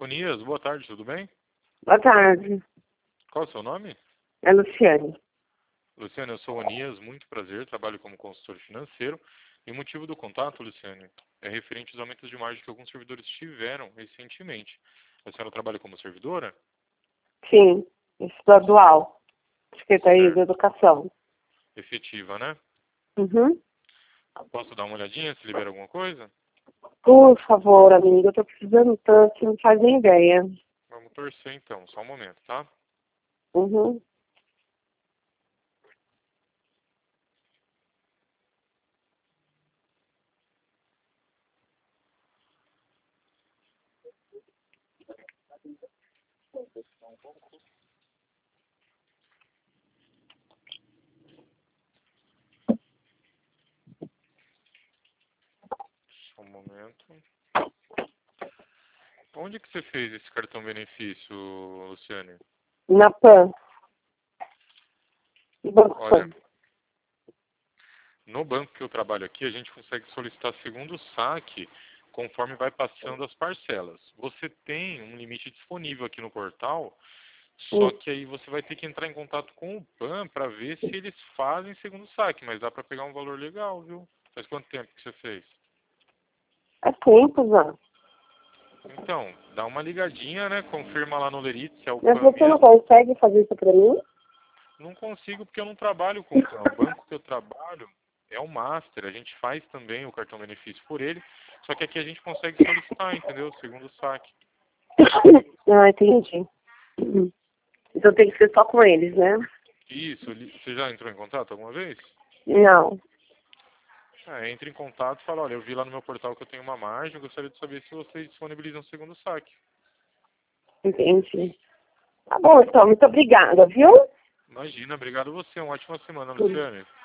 Onias, boa tarde, tudo bem? Boa tarde. Qual é o seu nome? É Luciane. Luciane, eu sou Onias, muito prazer, trabalho como consultor financeiro. E o motivo do contato, Luciane, é referente aos aumentos de margem que alguns servidores tiveram recentemente. A senhora trabalha como servidora? Sim, estadual. Secretaria de Certo. Educação. Efetiva, né? Uhum. Posso dar uma olhadinha se libera alguma coisa? Por favor, amiga, eu tô precisando tanto, você não faz nem ideia. Vamos torcer então, só um momento, tá? Uhum. Só um momento. Onde que você fez esse cartão benefício, Luciane? Na PAN. Banco Olha, PAN. no banco que eu trabalho aqui, a gente consegue solicitar segundo saque conforme vai passando as parcelas. Você tem um limite disponível aqui no portal, só que aí você vai ter que entrar em contato com o PAN para ver se eles fazem segundo saque, mas dá para pegar um valor legal, viu? Faz quanto tempo que você fez? É tempo, já. Então, dá uma ligadinha, né? Confirma lá no Lerit se é o Mas PAN você não mesmo. consegue fazer isso pra mim? Não consigo porque eu não trabalho com o PAN. O banco que eu trabalho é o Master. A gente faz também o cartão benefício por ele. Só que aqui a gente consegue solicitar, entendeu? Segundo o saque. Ah, entendi. Então tem que ser só com eles, né? Isso, você já entrou em contato alguma vez? Não. Entre em contato e fala, olha, eu vi lá no meu portal que eu tenho uma margem, eu gostaria de saber se vocês disponibilizam segundo saque. Entendi. Tá bom, então. Muito obrigada, viu? Imagina, obrigado a você. Uma ótima semana, Luciane.